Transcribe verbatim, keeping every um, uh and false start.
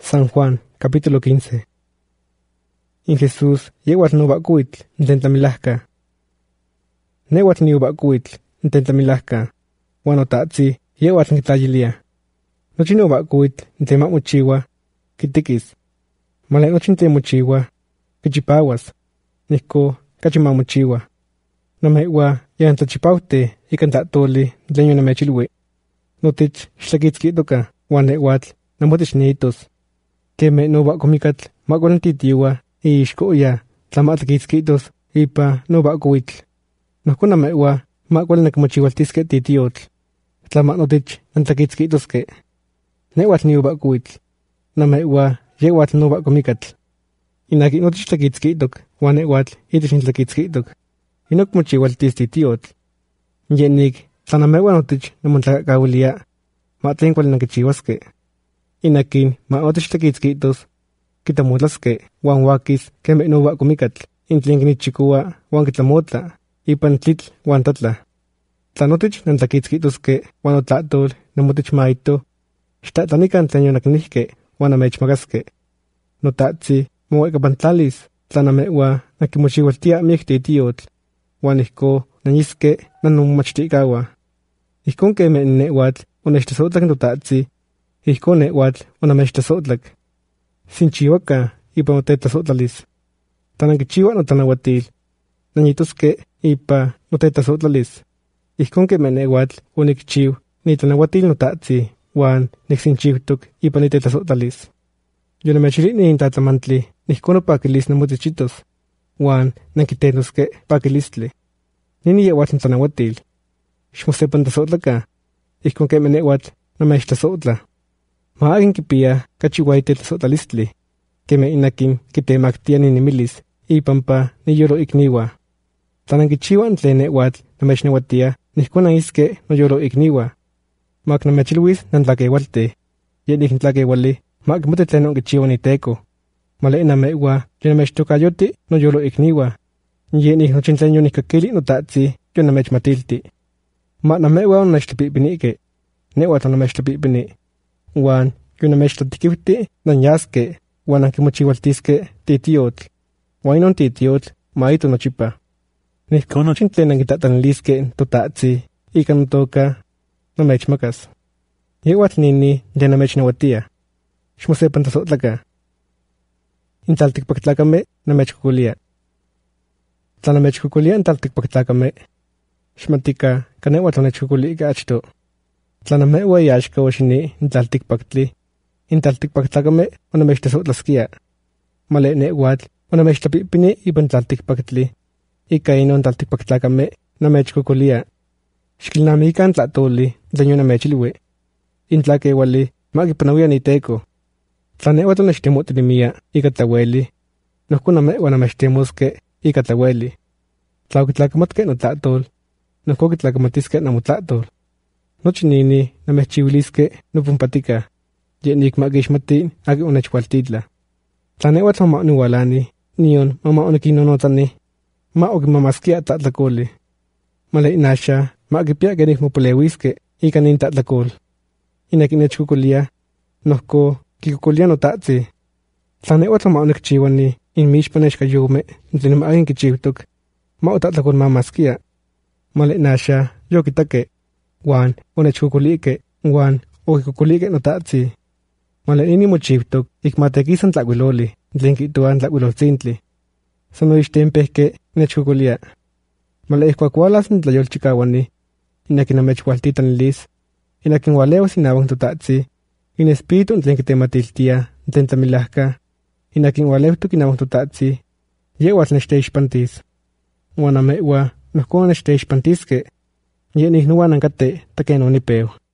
San Juan, capítulo quince. In Jesús, yeguat no bacuitl, intentamilasca. Neguat ni bacuitl, intentamilasca. Wano tatzi, yeguat nitlayilia. Nochi no bacuitl, intema mochiwa, kitikis. Male nochi inte mochiwa, kichipawas. Nico, kachima mochiwa. No mewa, yan tlachipaute, ikan tatoli, dlenyo na mechilwi. Notich, shlakitski doka, wan neguatl, namotich nitos. Keme no bakomikatl, makonantitiwa, iishkoya, tlamatlakitzkitos, ipa no bakuitl. Nokuna mewa, makwal nakmochiwaltiske titiotl. Tlamatnotich, nantlakitzkitoske. Newatl ni bakuitl. Namewa, yewatl no bakomikatl. Inaki notich tlakitzkitok, wan newatl, itich nintlakitzkitok. Inok mochiwaltis titiotl. Yenik, tlanamewa notich, namontlakakawilia, matlenkwal nankichiwaske. Inakin, ma otich tlakitzkitos, kitamotlaske, wan wakis, keme no bakomikatl, intlen kinichikua, wan kitlamotla, ipan tlitl, wan tatla. Tlanotich nantlakitzkitoske, wan otlatol, namotich maito, xtatlanikan tlen yonaknihke, wan amechmagaske. Notatzi, mowekapantlalis, tlanamewa, nakimochiwaltia miek titiotl, wan ihko, nanyiske, nanomachtiikawa. Ihkon keme newatl, onechtasotlak notatzi, ihko newatl, onamechtasotlak. Sinchiwaka, ipa notetlasotlalis. Tanankichiwa notanawatil, nanyitoske, ipa notetlasotlalis. Ihkon keme newatl, onikchiw, nitanawatil notatzi, wan niksinchiwtok, ipa nitetlasotlalis. Yonamechilini intatlamantli, nihkono pakilis namotichitos, wan nankitenoske pakilistli. Nini yewatl ntanawatil. Xmosepantasotlaka, ihkon keme newatl, namechtasotla. Maagin kipia kachiwaite tlasotlalistli, keme inakin kitemaktia ninimilis, ipampa niyolo ikniwa. Tlanankichiwa tlen newatl namechnewatia, nihkona iske noyolo ikniwa. Mak namechilwis nantlakeualte, yenik ntlakeuali, mak mote tlen onkichiwa niteko. Male namewa, yonamechtokayotti noyolo ikniwa. Yenik nochin tlen yonikakili notatzi, yonamechmatilti. Ma namewa onnechtepipinike, newatl onamechtlapipini. Wan, yonamechtlatikiwti, nanyaske, wan ankimochiwaltiske titiotl. Wan inon titiotl, maito nochipa. Nihko nochin tlen ankitataniliske totatzi, ika notoka, namechmakas. Yewatl nini, yanamechnawatia. Xmosepantasotlaka. Intlaltikpaktlakame, namechkokolia. Tlanamechkokolia intlaltikpaktlakame. Xmatika, kanewatl onechkokolika achto. Tlanamewa yaxka oxini intlaltikpaktli. Intlaltikpaktlakame onamechtasotlaskia. Male newatl onamechtlapipini ipan tlaltikpaktli. Ika inon tlaltikpaktlakame namechkokolia. Xkilnamikan tlatoli tlen yonamechilwi. Intlakeuali makipanawia niteko. Tlanewatl onechtemotilimia ika tlaweli. Nohko namewa namechtemoske ika tlaweli. Tlaokitlakamatke notlatol. Nohko kitlakamatiske namotlatol. Nochi nini namechchiwiliske nopompatika. Yenik makixmati aki onechkualtitla. Tlanewatl mama oniwalani, nion mama onikinnonotzani, ma okimamaskia tlatlakoli. Male inaxa, ma kipia kenik mopalewiske ika nin tlatlakol. Inaki nechkokolia, nohko kikokolia notatzi. Tlanewatl mama onikchiwani, inmixpa nechkayome, tlen ma akin kichiwtok, ma otlatlakol mamaskia. Male inaxa, yokitake. Wan, onechkokolike, wan, okikokolike notatzi. Male nini mochiwtok, ikmatekisan tlakuiloli, tlen kihtowan tlakuiloltzintli. Sano ixtempehke nechkokolia. Male ihkuak walas nitlayolchikawani, inakin namechkualtitanilis, inakin walewas inawan totatzi, in espíritu tlen kitematiltia, tlen tlamilajka, inakin waleutok inawan totatzi, yewatl nechteixpantis. Wan amewa, nohko nechteixpantiske, yenik nowan ankate taken onipeu.